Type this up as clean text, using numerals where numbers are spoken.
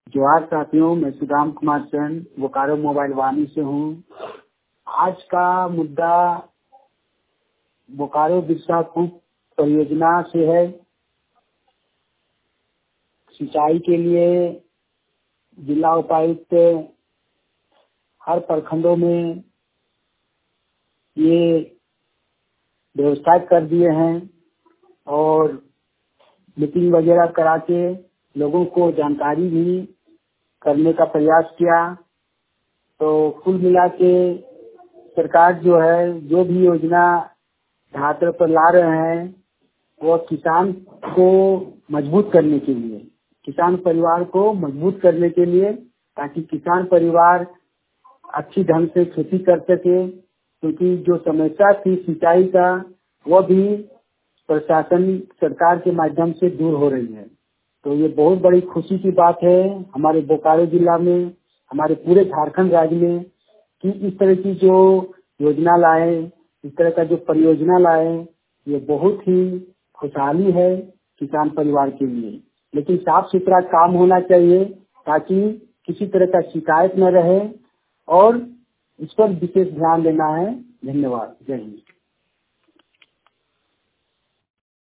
जोहार साथियों, मैं सुदाम कुमार चंद बोकारो मोबाइल वाणी से हूँ। आज का मुद्दा बोकारो बिरसा कूप परियोजना से है। सिंचाई के लिए जिला उपायुक्त हर प्रखंडों में ये व्यवस्था कर दिए हैं और मीटिंग वगैरह करा के लोगों को जानकारी भी करने का प्रयास किया। तो कुल मिला के सरकार जो है, जो भी योजना ढांचे पर ला रहे हैं, वो किसान को मजबूत करने के लिए, किसान परिवार को मजबूत करने के लिए, ताकि किसान परिवार अच्छी ढंग से खेती कर सके। क्योंकि जो समस्या थी सिंचाई का, वो भी प्रशासन सरकार के माध्यम से दूर हो रही है। तो ये बहुत बड़ी खुशी की बात है हमारे बोकारो जिला में, हमारे पूरे झारखंड राज्य में, कि इस तरह की जो योजना लाए, इस तरह का जो परियोजना लाए, ये बहुत ही खुशहाली है किसान परिवार के लिए। लेकिन साफ सुथरा काम होना चाहिए ताकि किसी तरह का शिकायत न रहे, और इस पर विशेष ध्यान देना है। धन्यवाद। जय हिंद।